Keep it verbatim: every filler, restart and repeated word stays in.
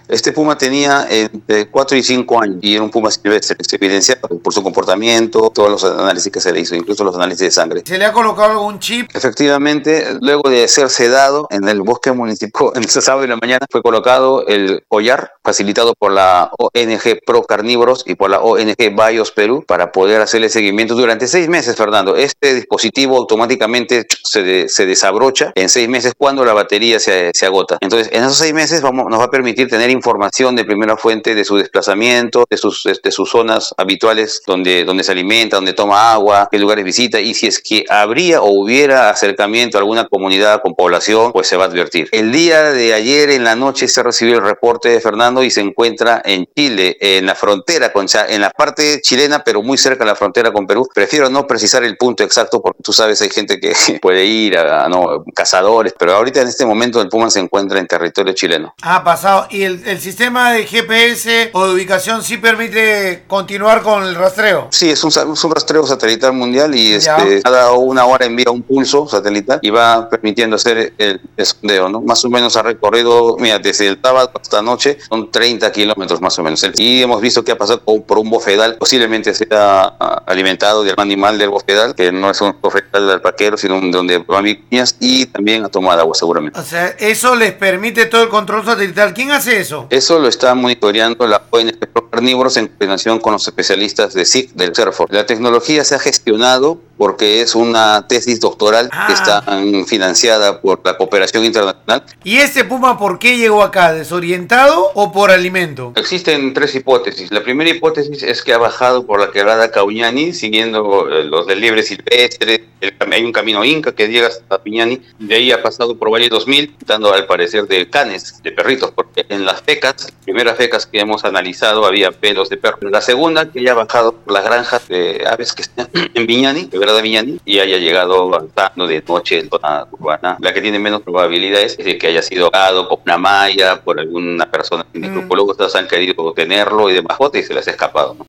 Este puma tenía entre cuatro y cinco años y era un puma silvestre. Se evidencia por su comportamiento, todos los análisis que se le hizo, incluso los análisis de sangre. ¿Se le ha colocado algún chip? Efectivamente, luego de ser sedado en el bosque municipal, el sábado de la mañana, fue colocado el collar facilitado por la O N G Pro Carnívoros y por la O N G Bios Perú para poder hacerle seguimiento durante seis meses, Fernando. Este dispositivo automáticamente se, de, se desabrocha en seis meses cuando la batería se, se agota. Entonces, en esos seis meses vamos, nos va a permitir tener información de primera fuente de su desplazamiento, de sus, de sus zonas habituales donde, donde se alimenta, donde toma agua, qué lugares visita, y si es que habría o hubiera acercamiento a alguna comunidad con población, pues se va a advertir. El día de ayer en la noche se recibió el reporte de Fernando y se encuentra en Chile, en la frontera con en la parte chilena, pero muy cerca de la frontera con Perú. Prefiero no precisar el punto exacto porque tú sabes, hay gente que puede ir a, a no, cazadores, pero ahorita en este momento el puma se encuentra en territorio chileno. Ah, pasado. ¿Y el, el sistema de G P S o de ubicación sí permite continuar con el rastreo? Sí, es un, es un rastreo satelital mundial y este, cada una hora envía un pulso satelital y va permitiendo hacer el, el sondeo, ¿no? Más o menos ha recorrido, mira, desde el sábado hasta anoche son treinta kilómetros más o menos. Y hemos visto que ha pasado por un bofedal, posiblemente sea alimentado de algún animal del bofedal, que no es un bofedal del parquero, sino donde van viñas, y también a tomar agua seguramente. O sea, eso les permite todo el control satelital. ¿Quién hace eso? Eso lo está monitoreando la O N G Pro Carnívoros en coordinación con los especialistas de S I C del CERFOR. La tecnología se ha gestionado porque es una tesis doctoral ah. que está financiada por la cooperación internacional. ¿Y este puma por qué llegó acá? ¿Desorientado o por alimento? Existen tres hipótesis. La primera hipótesis es que ha bajado por la quebrada Cauñani siguiendo eh, los delibres silvestres. El, hay un camino inca que llega hasta Piñani, de ahí ha pasado por Valle dos mil, dando al parecer de canes, de perritos, porque en las fecas, las primeras fecas que hemos analizado había pelos de perro. La segunda, que ya ha bajado por las granjas de aves que están en Viñani, quebrada Viñani, y haya llegado avanzando de noche en zona urbana. La que tiene menos probabilidades es de que haya sido ahogado con una malla por alguna persona. Los antropólogos han querido tenerlo y de mascota y se les ha escapado, ¿no?